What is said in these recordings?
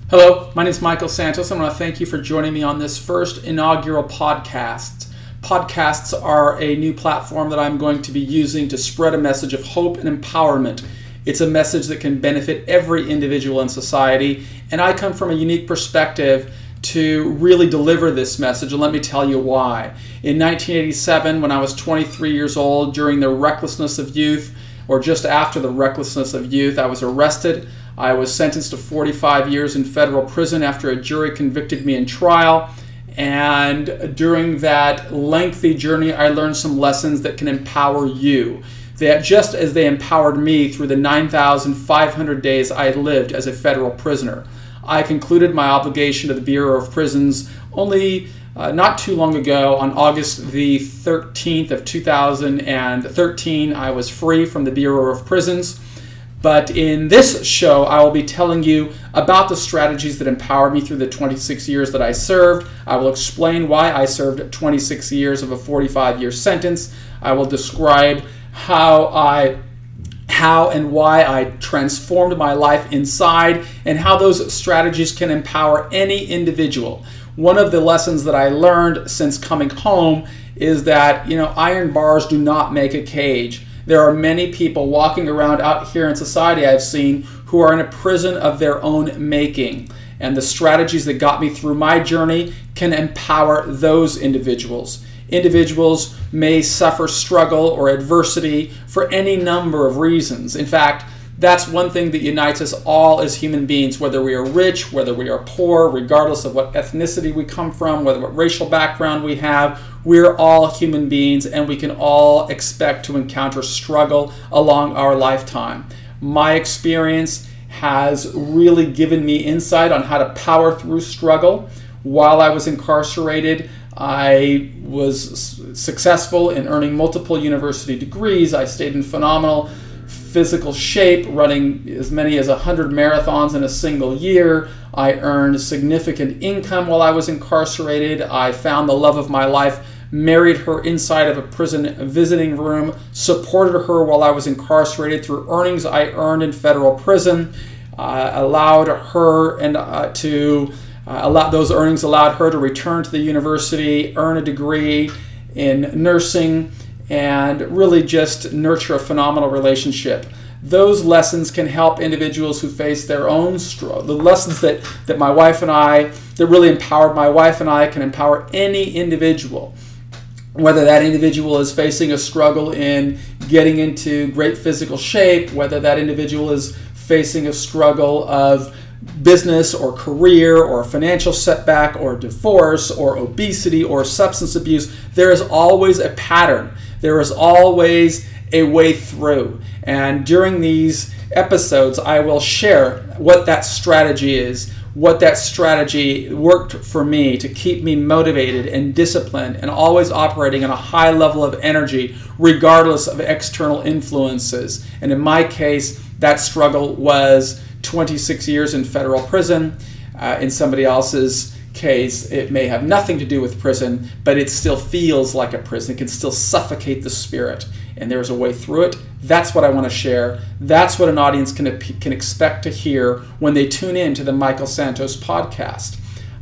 Hello, my name is Michael Santos. I want to thank you for joining me on this first inaugural podcast. Podcasts are a new platform that I'm going to be using to spread a message of hope and empowerment. It's a message that can benefit every individual in society, and I come from a unique perspective to really deliver this message, and let me tell you why. In 1987, when I was 23 years old, during the recklessness of youth, or just after the recklessness of youth, I was arrested. I was sentenced to 45 years in federal prison after a jury convicted me in trial. And during that lengthy journey, I learned some lessons that can empower you. That just as they empowered me through the 9,500 days I lived as a federal prisoner. I concluded my obligation to the Bureau of Prisons only not too long ago. On August the 13th of 2013, I was free from the Bureau of Prisons. But in this show, I will be telling you about the strategies that empowered me through the 26 years that I served. I will explain why I served 26 years of a 45-year sentence. I will describe how and why I transformed my life inside, and how those strategies can empower any individual. One of the lessons that I learned since coming home is that, iron bars do not make a cage. There are many people walking around out here in society I've seen who are in a prison of their own making. And the strategies that got me through my journey can empower those individuals. Individuals may suffer struggle or adversity for any number of reasons. In fact, that's one thing that unites us all as human beings, whether we are rich, whether we are poor, regardless of what ethnicity we come from, whether what racial background we have. We're all human beings, and we can all expect to encounter struggle along our lifetime. My experience has really given me insight on how to power through struggle. While I was incarcerated, I was successful in earning multiple university degrees. I stayed in phenomenal physical shape, running as many as 100 marathons in a single year. I earned significant income while I was incarcerated. I found the love of my life, married her inside of a prison visiting room, supported her while I was incarcerated through earnings I earned in federal prison, those earnings allowed her to return to the university, earn a degree in nursing, and really just nurture a phenomenal relationship. Those lessons can help individuals who face their own struggle. The lessons that really empowered my wife and I can empower any individual. Whether that individual is facing a struggle in getting into great physical shape, whether that individual is facing a struggle of business or career or financial setback or divorce or obesity or substance abuse, there is always a pattern. There is always a way through. And during these episodes, I will share what that strategy is, what that strategy worked for me to keep me motivated and disciplined and always operating at a high level of energy regardless of external influences. And in my case, that struggle was 26 years in federal prison. In somebody else's case, it may have nothing to do with prison, but it still feels like a prison. It can still suffocate the spirit, and there's a way through it. That's what I want to share. That's what an audience can expect to hear when they tune in to the Michael Santos podcast.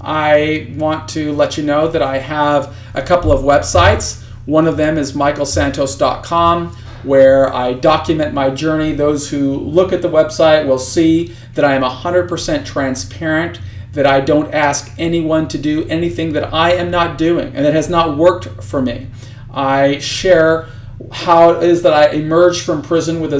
I want to let you know that I have a couple of websites. One of them is michaelsantos.com, where I document my journey. Those who look at the website will see that I am 100% transparent, that I don't ask anyone to do anything that I am not doing and that has not worked for me. I share how it is that I emerged from prison with a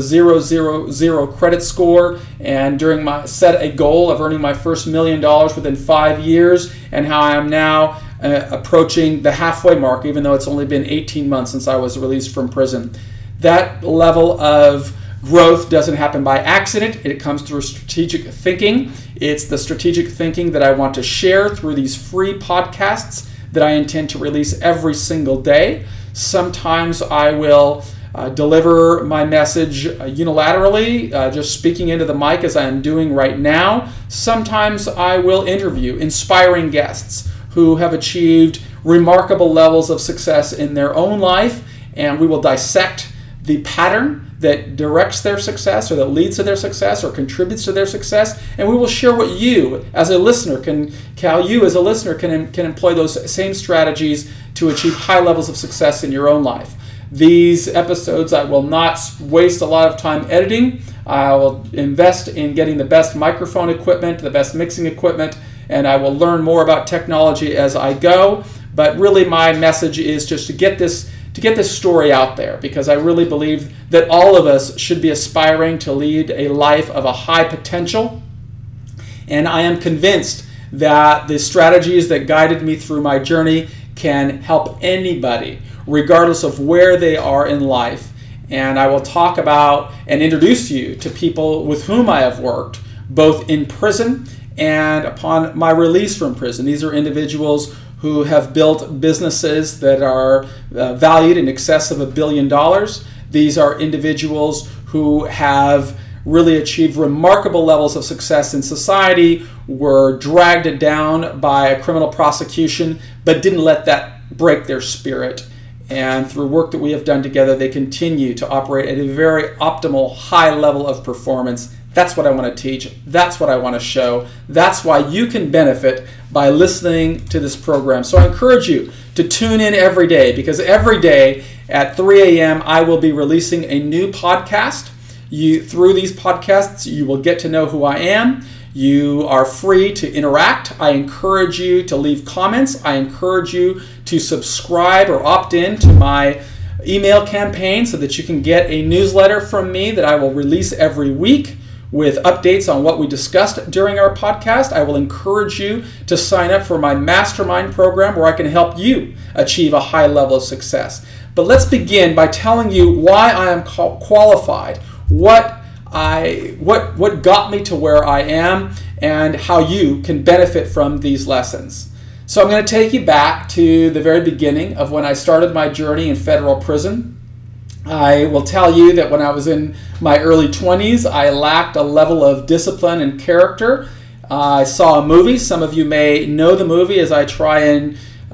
000 credit score, and set a goal of earning my first $1 million within 5 years, and how I am now approaching the halfway mark, even though it's only been 18 months since I was released from prison. That level of growth doesn't happen by accident. It comes through strategic thinking. It's the strategic thinking that I want to share through these free podcasts that I intend to release every single day. Sometimes I will deliver my message unilaterally, just speaking into the mic as I am doing right now. Sometimes I will interview inspiring guests who have achieved remarkable levels of success in their own life, and we will dissect the pattern that directs their success or that leads to their success or contributes to their success, and we will share what you as a listener can employ those same strategies to achieve high levels of success in your own life. These episodes, I will not waste a lot of time editing. I will invest in getting the best microphone equipment, the best mixing equipment, and I will learn more about technology as I go. But really my message is just to get this story out there, because I really believe that all of us should be aspiring to lead a life of a high potential. And I am convinced that the strategies that guided me through my journey can help anybody, regardless of where they are in life. And I will talk about and introduce you to people with whom I have worked, both in prison and upon my release from prison. These are individuals who have built businesses that are valued in excess of $1 billion. These are individuals who have really achieved remarkable levels of success in society, were dragged down by a criminal prosecution, but didn't let that break their spirit. And through work that we have done together, they continue to operate at a very optimal, high level of performance. That's what I want to teach. That's what I want to show. That's why you can benefit by listening to this program. So I encourage you to tune in every day, because every day at 3 a.m. I will be releasing a new podcast. Through these podcasts, you will get to know who I am. You are free to interact. I encourage you to leave comments. I encourage you to subscribe or opt in to my email campaign so that you can get a newsletter from me that I will release every week with updates on what we discussed during our podcast. I will encourage you to sign up for my mastermind program where I can help you achieve a high level of success. But let's begin by telling you why I am qualified, what got me to where I am, and how you can benefit from these lessons. So I'm going to take you back to the very beginning of when I started my journey in federal prison. I will tell you that when I was in my early 20s, I lacked a level of discipline and character. I saw a movie. Some of you may know the movie as I try and,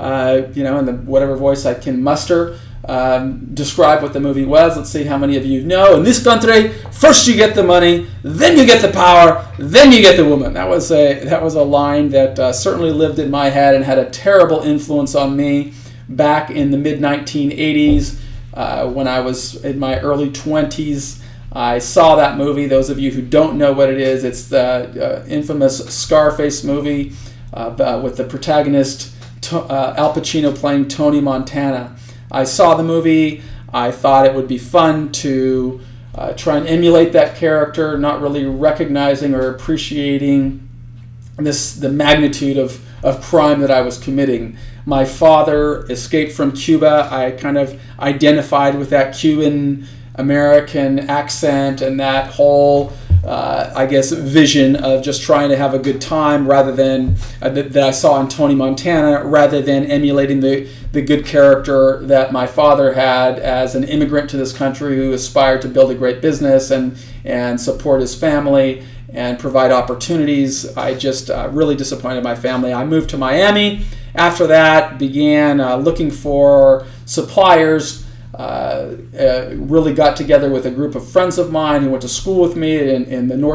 in whatever voice I can muster, describe what the movie was. Let's see how many of you know. In this country, first you get the money, then you get the power, then you get the woman. That was a line that certainly lived in my head and had a terrible influence on me back in the mid-1980s. When I was in my early 20s, I saw that movie. Those of you who don't know what it is, it's the infamous Scarface movie with the protagonist Al Pacino playing Tony Montana. I saw the movie. I thought it would be fun to try and emulate that character, not really recognizing or appreciating the magnitude of crime that I was committing. My father escaped from Cuba. I kind of identified with that Cuban American accent and that whole, vision of just trying to have a good time rather than that I saw in Tony Montana, rather than emulating the good character that my father had as an immigrant to this country who aspired to build a great business and support his family and provide opportunities. I just really disappointed my family. I moved to Miami. After that, began looking for suppliers. Really got together with a group of friends of mine who went to school with me in the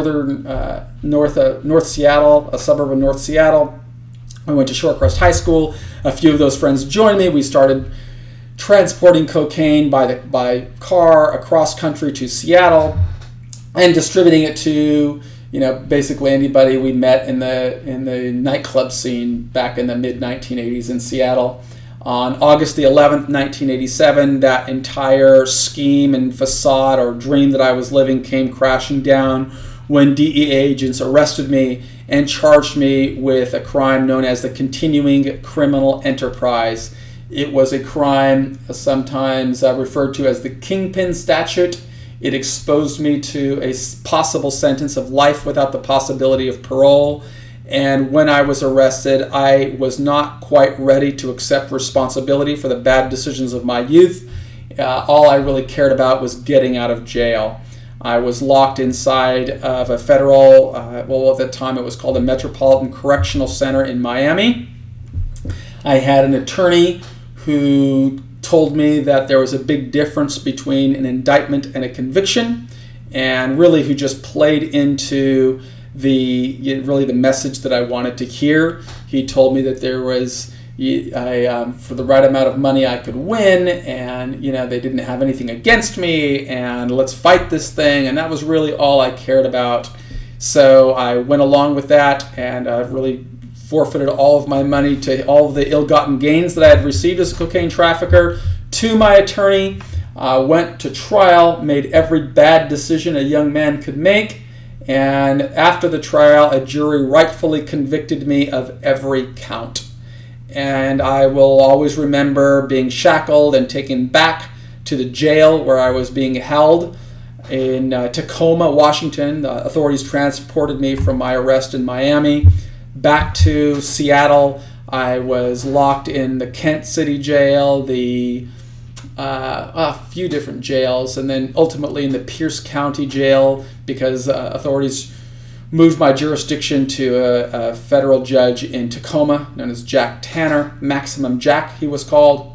North Seattle, a suburb of North Seattle. I went to Shorecrest High School. A few of those friends joined me. We started transporting cocaine by car across country to Seattle and distributing it to basically anybody we met in the nightclub scene back in the mid-1980s in Seattle. On August the 11th, 1987, that entire scheme and facade or dream that I was living came crashing down when DEA agents arrested me and charged me with a crime known as the Continuing Criminal Enterprise. It was a crime sometimes referred to as the Kingpin Statute. It exposed me to a possible sentence of life without the possibility of parole. And when I was arrested, I was not quite ready to accept responsibility for the bad decisions of my youth. All I really cared about was getting out of jail. I was locked inside of a federal, at the time it was called a Metropolitan Correctional Center in Miami. I had an attorney who told me that there was a big difference between an indictment and a conviction, and really who just played into the message that I wanted to hear. He told me that there was for the right amount of money I could win, and they didn't have anything against me, and let's fight this thing. And that was really all I cared about. So I went along with that, and really forfeited all of my money to all of the ill-gotten gains that I had received as a cocaine trafficker to my attorney. Went to trial, made every bad decision a young man could make, and after the trial, a jury rightfully convicted me of every count. And I will always remember being shackled and taken back to the jail where I was being held in Tacoma, Washington. The authorities transported me from my arrest in Miami back to Seattle. I was locked in the Kent City Jail, a few different jails, and then ultimately in the Pierce County Jail because authorities moved my jurisdiction to a federal judge in Tacoma known as Jack Tanner, Maximum Jack he was called.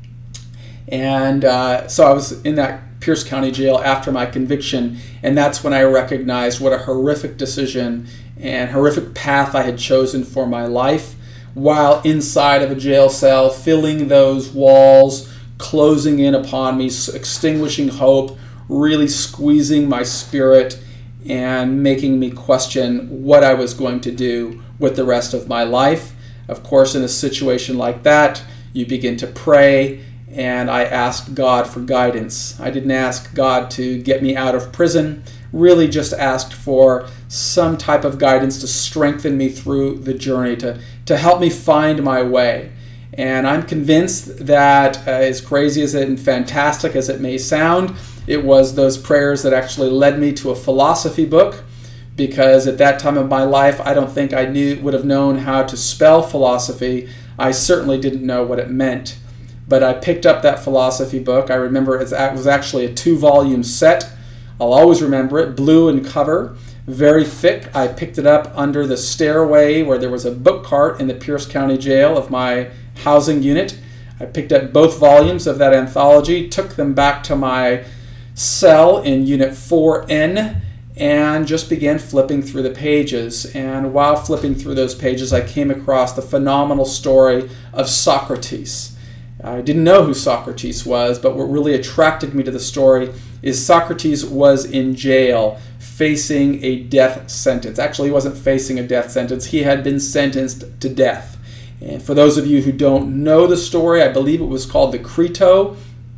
And so I was in that Pierce County Jail after my conviction, and that's when I recognized what a horrific decision and horrific path I had chosen for my life while inside of a jail cell, filling those walls, closing in upon me, extinguishing hope, really squeezing my spirit and making me question what I was going to do with the rest of my life. Of course, in a situation like that, you begin to pray, and I asked God for guidance. I didn't ask God to get me out of prison, really just asked for some type of guidance to strengthen me through the journey, to help me find my way. And I'm convinced that, as crazy as it and fantastic as it may sound, it was those prayers that actually led me to a philosophy book, because at that time of my life, I don't think I would have known how to spell philosophy. I certainly didn't know what it meant. But I picked up that philosophy book. I remember it was actually a 2-volume set. I'll always remember it, blue in cover, very thick. I picked it up under the stairway where there was a book cart in the Pierce County Jail of my housing unit. I picked up both volumes of that anthology, took them back to my cell in Unit 4N, and just began flipping through the pages. And while flipping through those pages, I came across the phenomenal story of Socrates. I didn't know who Socrates was, but what really attracted me to the story is Socrates was in jail facing a death sentence. Actually, he wasn't facing a death sentence. He had been sentenced to death. And for those of you who don't know the story, I believe it was called the Crito,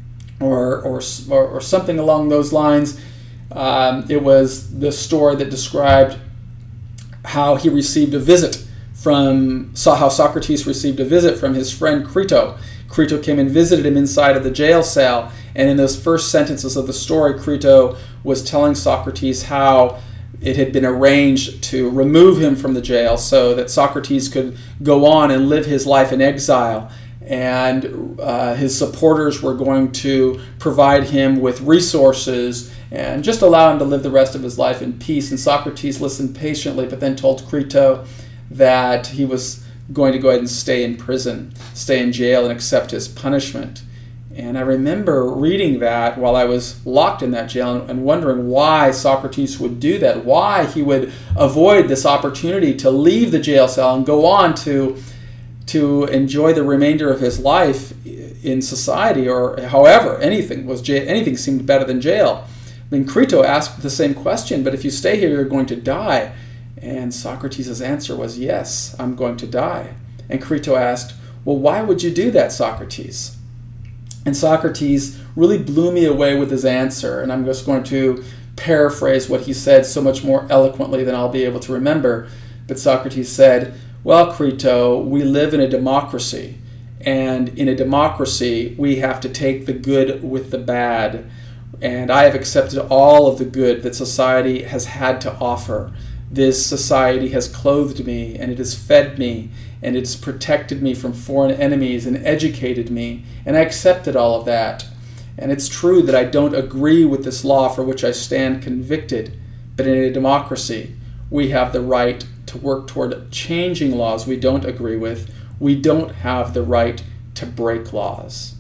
or something along those lines. It was the story that described how he received a visit how Socrates received a visit from his friend Crito. Crito came and visited him inside of the jail cell, and in those first sentences of the story, Crito was telling Socrates how it had been arranged to remove him from the jail so that Socrates could go on and live his life in exile. And his supporters were going to provide him with resources and just allow him to live the rest of his life in peace. And Socrates listened patiently, but then told Crito that he was going to go ahead and stay in prison, stay in jail, and accept his punishment. And I remember reading that while I was locked in that jail and wondering why Socrates would do that, why he would avoid this opportunity to leave the jail cell and go on to enjoy the remainder of his life in society, or however, anything seemed better than jail. I mean, Crito asked the same question, but if you stay here, you're going to die. And Socrates' answer was, yes, I'm going to die. And Crito asked, well, why would you do that, Socrates? And Socrates really blew me away with his answer, and I'm just going to paraphrase what he said so much more eloquently than I'll be able to remember. But Socrates said, well, Crito, we live in a democracy, and in a democracy, we have to take the good with the bad. And I have accepted all of the good that society has had to offer. This society has clothed me, and it has fed me, and it's protected me from foreign enemies and educated me, and I accepted all of that. And it's true that I don't agree with this law for which I stand convicted, but in a democracy, we have the right to work toward changing laws we don't agree with. We don't have the right to break laws.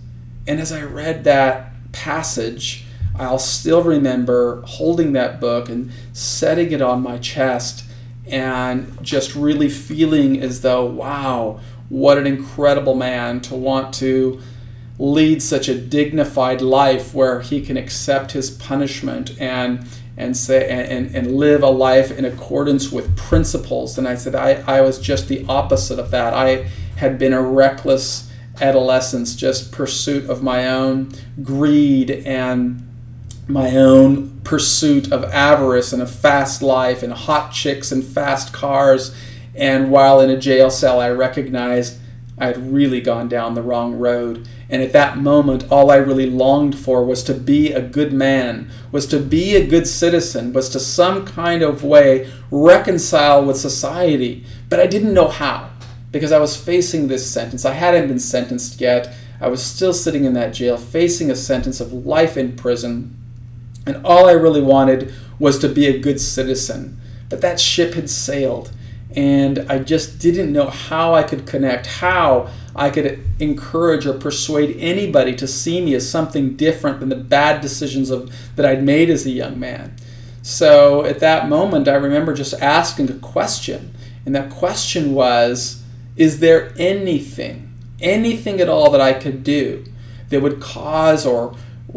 And as I read that passage, I'll still remember holding that book and setting it on my chest and just really feeling as though, wow, what an incredible man to want to lead such a dignified life where he can accept his punishment and live a life in accordance with principles. And I said I was just the opposite of that. I had been a reckless adolescence, just pursuit of my own greed and my own pursuit of avarice and a fast life and hot chicks and fast cars. And while in a jail cell, I recognized I had really gone down the wrong road. And at that moment, all I really longed for was to be a good man, was to be a good citizen, was to some kind of way reconcile with society. But I didn't know how, because I was facing this sentence. I hadn't been sentenced yet. I was still sitting in that jail, facing a sentence of life in prison. And all I really wanted was to be a good citizen. But that ship had sailed. And I just didn't know how I could connect, how I could encourage or persuade anybody to see me as something different than the bad decisions that I'd made as a young man. So at that moment, I remember just asking a question. And that question was, is there anything at all that I could do that would cause or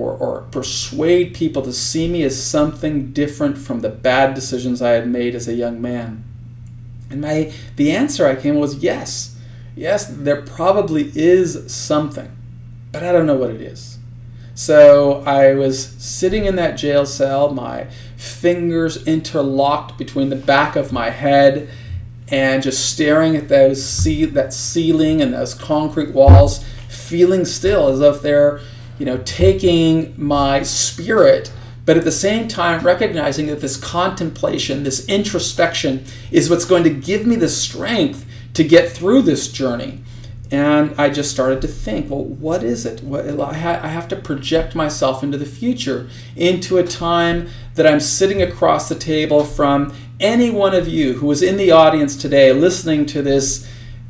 persuade people to see me as something different from the bad decisions I had made as a young man? And the answer I came was yes. Yes, there probably is something, but I don't know what it is. So I was sitting in that jail cell, my fingers interlocked between the back of my head, and just staring at that ceiling and those concrete walls, feeling still as if they're, taking my spirit, but at the same time recognizing that this contemplation, this introspection is what's going to give me the strength to get through this journey. And I just started to think, well, what is it? I have to project myself into the future, into a time that I'm sitting across the table from any one of you who was in the audience today listening to this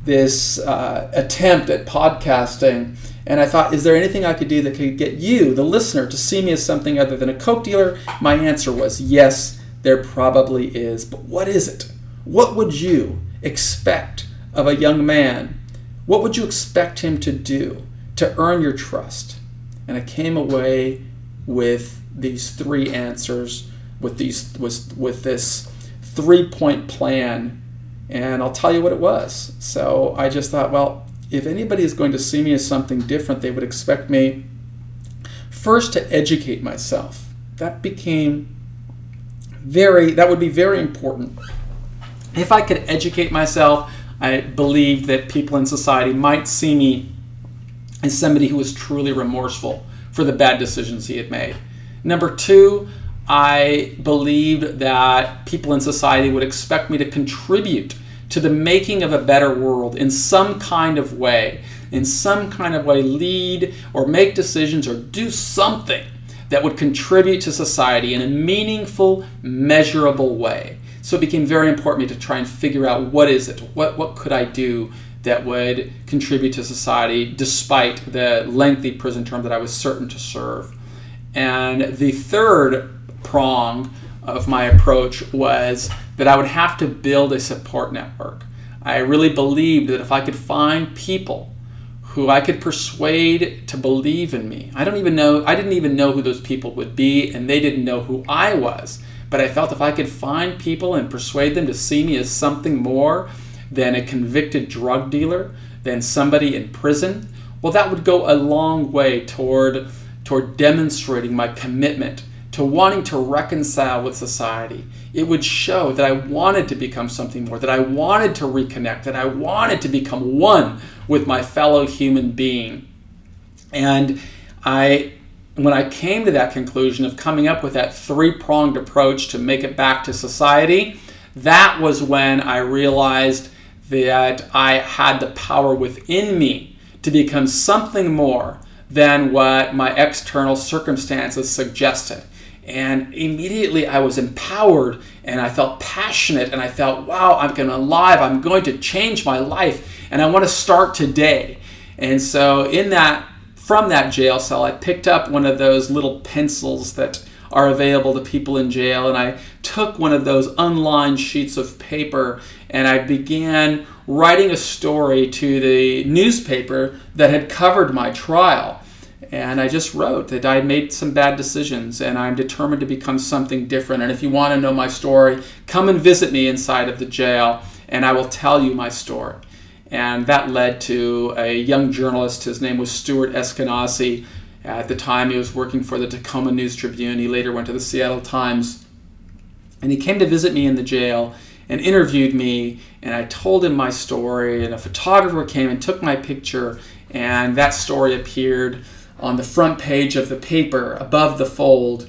attempt at podcasting. And I thought, is there anything I could do that could get you, the listener, to see me as something other than a Coke dealer? My answer was yes, there probably is. But what is it? What would you expect of a young man? What would you expect him to do to earn your trust? And I came away with these three answers, with this 3-point plan. And I'll tell you what it was. So I just thought, well, if anybody is going to see me as something different, they would expect me first to educate myself. That would be very important. If I could educate myself, I believed that people in society might see me as somebody who was truly remorseful for the bad decisions he had made. Number two, I believed that people in society would expect me to contribute to the making of a better world in some kind of way, lead or make decisions or do something that would contribute to society in a meaningful, measurable way. So it became very important to me to try and figure out what is it, what could I do that would contribute to society despite the lengthy prison term that I was certain to serve. And the third prong of my approach was that I would have to build a support network. I really believed that if I could find people who I could persuade to believe in me, I didn't even know who those people would be, and they didn't know who I was. But I felt if I could find people and persuade them to see me as something more than a convicted drug dealer, than somebody in prison, well, that would go a long way toward demonstrating my commitment to wanting to reconcile with society. It would show that I wanted to become something more, that I wanted to reconnect, that I wanted to become one with my fellow human being. And when I came to that conclusion of coming up with that 3-pronged approach to make it back to society, that was when I realized that I had the power within me to become something more than what my external circumstances suggested. And immediately I was empowered and I felt passionate and I felt, wow, I'm going to change my life and I want to start today. And so in that from that jail cell, I picked up one of those little pencils that are available to people in jail, and I took one of those unlined sheets of paper and I began writing a story to the newspaper that had covered my trial. And I just wrote that I made some bad decisions and I'm determined to become something different. And if you want to know my story, come and visit me inside of the jail and I will tell you my story. And that led to a young journalist. His name was Stuart Eskenazi. At the time, he was working for the Tacoma News Tribune. He later went to the Seattle Times. And he came to visit me in the jail and interviewed me. And I told him my story. And a photographer came and took my picture. And that story appeared on the front page of the paper above the fold,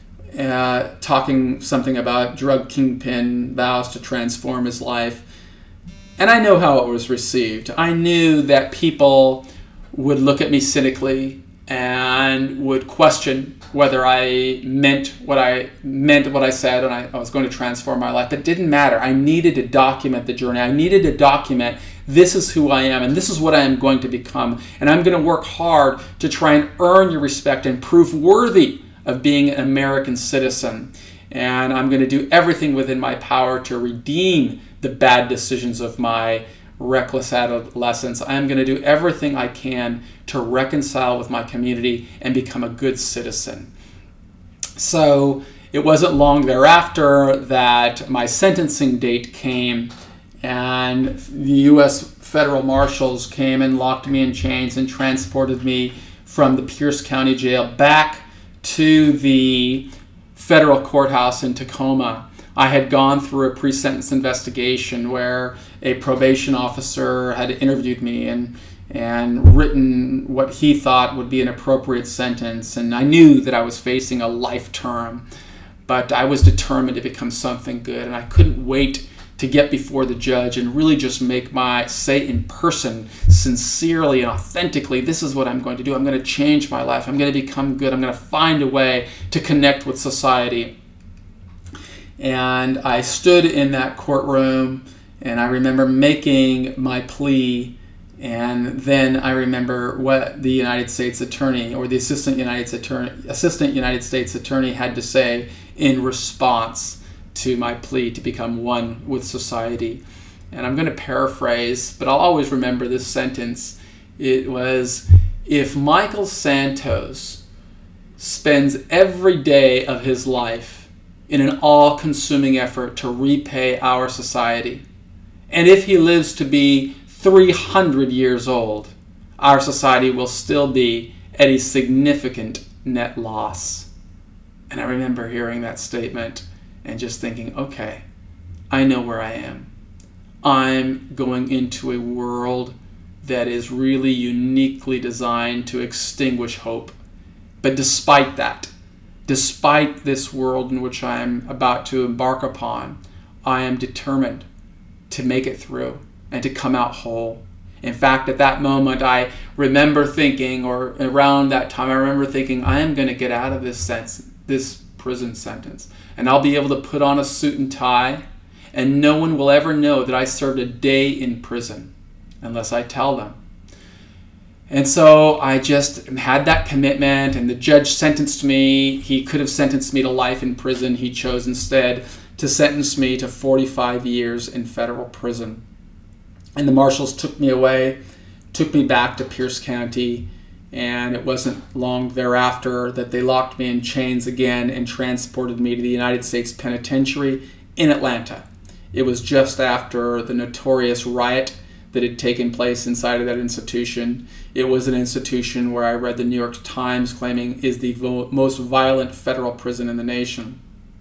talking something about drug kingpin vows to transform his life. And I know how it was received. I knew that people would look at me cynically and would question whether I meant what I said and I was going to transform my life. But it didn't matter. I needed to document the journey. I needed to document this is who I am and this is what I am going to become. And I'm going to work hard to try and earn your respect and prove worthy of being an American citizen. And I'm going to do everything within my power to redeem the bad decisions of my reckless adolescence. I am going to do everything I can to reconcile with my community and become a good citizen. So it wasn't long thereafter that my sentencing date came and the U.S. federal marshals came and locked me in chains and transported me from the Pierce County Jail back to the federal courthouse in Tacoma. I had gone through a pre-sentence investigation where a probation officer had interviewed me and written what he thought would be an appropriate sentence. And I knew that I was facing a life term, but I was determined to become something good. And I couldn't wait to get before the judge and really just say in person, sincerely and authentically, this is what I'm going to do. I'm going to change my life. I'm going to become good. I'm going to find a way to connect with society. And I stood in that courtroom and I remember making my plea, and then I remember what the United States Attorney or the Assistant United States Attorney had to say in response to my plea to become one with society. And I'm going to paraphrase, but I'll always remember this sentence. It was, if Michael Santos spends every day of his life in an all-consuming effort to repay our society, and if he lives to be 300 years old, our society will still be at a significant net loss. And I remember hearing that statement and just thinking, okay, I know where I am. I'm going into a world that is really uniquely designed to extinguish hope. But despite that, despite this world in which I am about to embark upon, I am determined to make it through and to come out whole. In fact, at that moment, I remember thinking, or around that time, I remember thinking, I am going to get out of this prison sentence, and I'll be able to put on a suit and tie, and no one will ever know that I served a day in prison unless I tell them. And so I just had that commitment, and the judge sentenced me. He could have sentenced me to life in prison. He chose instead to sentence me to 45 years in federal prison. And the marshals took me away, took me back to Pierce County, and it wasn't long thereafter that they locked me in chains again and transported me to the United States Penitentiary in Atlanta. It was just after the notorious riot that had taken place inside of that institution. It was an institution where I read the New York Times claiming is the most violent federal prison in the nation.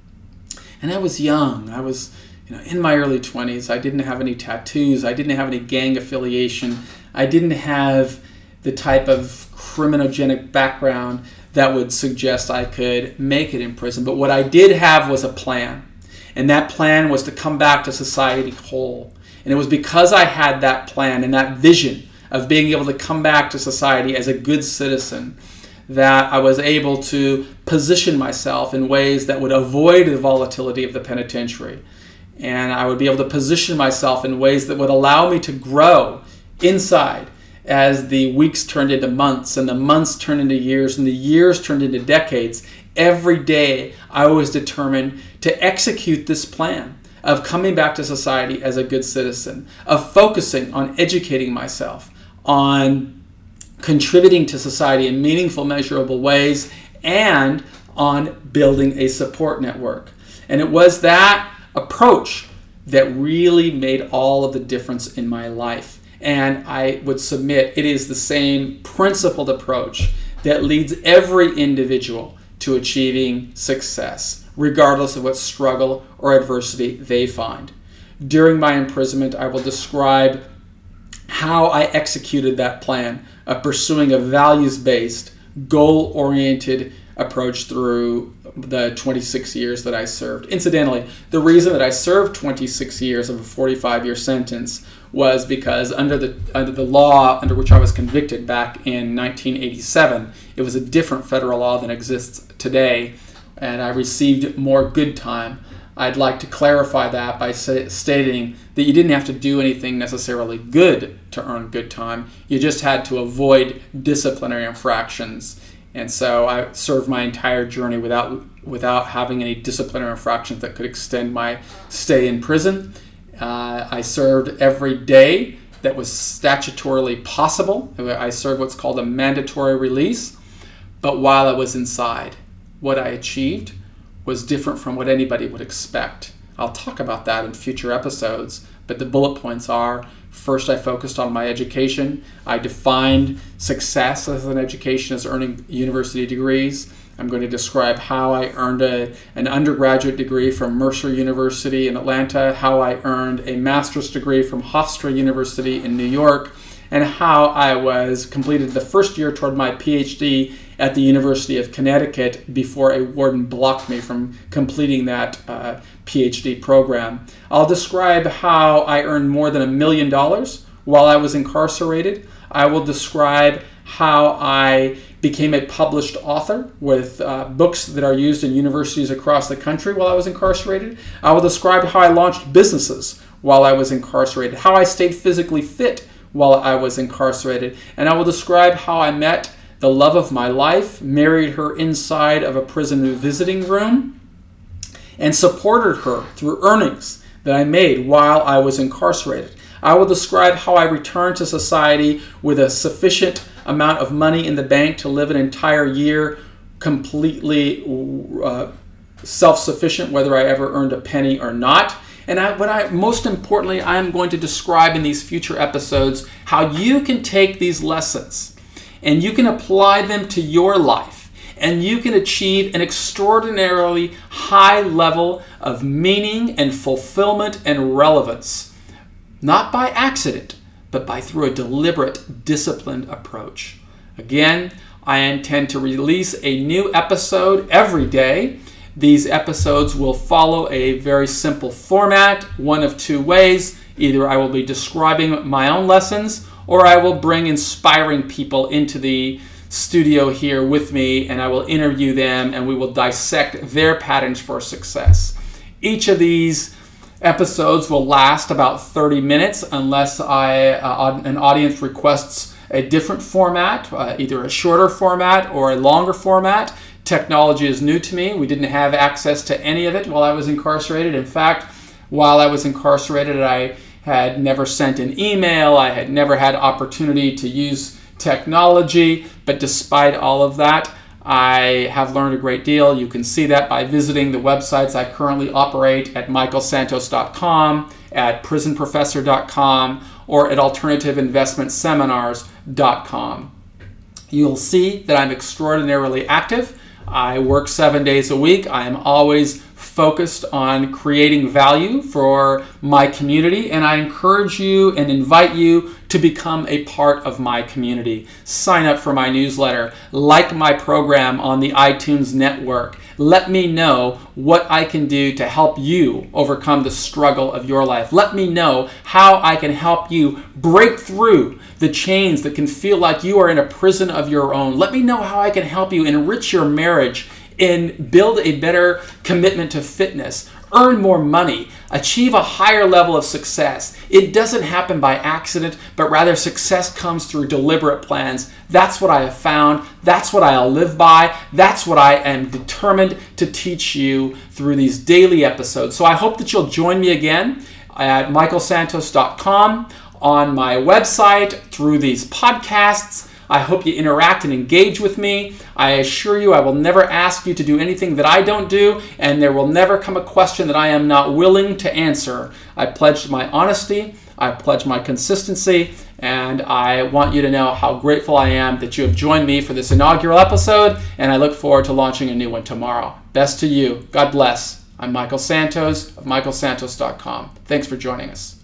And I was young. I was in my early 20s. I didn't have any tattoos. I didn't have any gang affiliation. I didn't have the type of criminogenic background that would suggest I could make it in prison. But what I did have was a plan. And that plan was to come back to society whole. And it was because I had that plan and that vision of being able to come back to society as a good citizen that I was able to position myself in ways that would avoid the volatility of the penitentiary. And I would be able to position myself in ways that would allow me to grow inside as the weeks turned into months and the months turned into years and the years turned into decades, every day I was determined to execute this plan of coming back to society as a good citizen, of focusing on educating myself, on contributing to society in meaningful, measurable ways, and on building a support network. And it was that approach that really made all of the difference in my life. And I would submit it is the same principled approach that leads every individual to achieving success, regardless of what struggle or adversity they find. During my imprisonment, I will describe how I executed that plan of pursuing a values-based, goal-oriented approach through the 26 years that I served. Incidentally, the reason that I served 26 years of a 45-year sentence was because under the law under which I was convicted back in 1987, it was a different federal law than exists today, and I received more good time. I'd like to clarify that by stating that you didn't have to do anything necessarily good to earn good time. You just had to avoid disciplinary infractions. And so I served my entire journey without having any disciplinary infractions that could extend my stay in prison. I served every day that was statutorily possible. I served what's called a mandatory release. But while I was inside, what I achieved was different from what anybody would expect. I'll talk about that in future episodes, but the bullet points are: first, I focused on my education. I defined success as an education as earning university degrees. I'm going to describe how I earned an undergraduate degree from Mercer University in Atlanta, how I earned a master's degree from Hofstra University in New York, and how I completed the first year toward my PhD at the University of Connecticut before a warden blocked me from completing that PhD program. I'll describe how I earned more than $1 million while I was incarcerated. I will describe how I became a published author with books that are used in universities across the country while I was incarcerated. I will describe how I launched businesses while I was incarcerated, how I stayed physically fit while I was incarcerated, and I will describe how I met the love of my life, married her inside of a prison visiting room, and supported her through earnings that I made while I was incarcerated. I will describe how I returned to society with a sufficient amount of money in the bank to live an entire year completely self-sufficient, whether I ever earned a penny or not. And most importantly, I am going to describe in these future episodes how you can take these lessons and you can apply them to your life, and you can achieve an extraordinarily high level of meaning and fulfillment and relevance, not by accident, but through a deliberate, disciplined approach. Again, I intend to release a new episode every day. These episodes will follow a very simple format, one of two ways. Either I will be describing my own lessons, or I will bring inspiring people into the studio here with me, and I will interview them, and we will dissect their patterns for success. Each of these episodes will last about 30 minutes unless an audience requests a different format, either a shorter format or a longer format. Technology is new to me. We didn't have access to any of it while I was incarcerated. In fact, while I was incarcerated, I had never sent an email. I had never had opportunity to use technology. But despite all of that, I have learned a great deal. You can see that by visiting the websites I currently operate at michaelsantos.com, at prisonprofessor.com, or at alternativeinvestmentseminars.com. You'll see that I'm extraordinarily active. I work 7 days a week. I am always focused on creating value for my community, and I encourage you and invite you to become a part of my community. Sign up for my newsletter, like my program on the iTunes network. Let me know what I can do to help you overcome the struggle of your life. Let me know how I can help you break through the chains that can feel like you are in a prison of your own. Let me know how I can help you enrich your marriage and build a better commitment to fitness, earn more money, achieve a higher level of success. It doesn't happen by accident, but rather success comes through deliberate plans. That's what I have found. That's what I'll live by. That's what I am determined to teach you through these daily episodes. So I hope that you'll join me again at michaelsantos.com, on my website, through these podcasts. I hope you interact and engage with me. I assure you I will never ask you to do anything that I don't do, and there will never come a question that I am not willing to answer. I pledge my honesty, I pledge my consistency, and I want you to know how grateful I am that you have joined me for this inaugural episode, and I look forward to launching a new one tomorrow. Best to you. God bless. I'm Michael Santos of michaelsantos.com. Thanks for joining us.